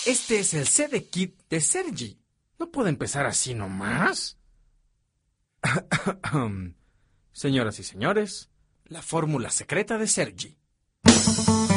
Este es el CD Kit de Sergi. ¿No puede empezar así nomás? Señoras y señores, la fórmula secreta de Sergi.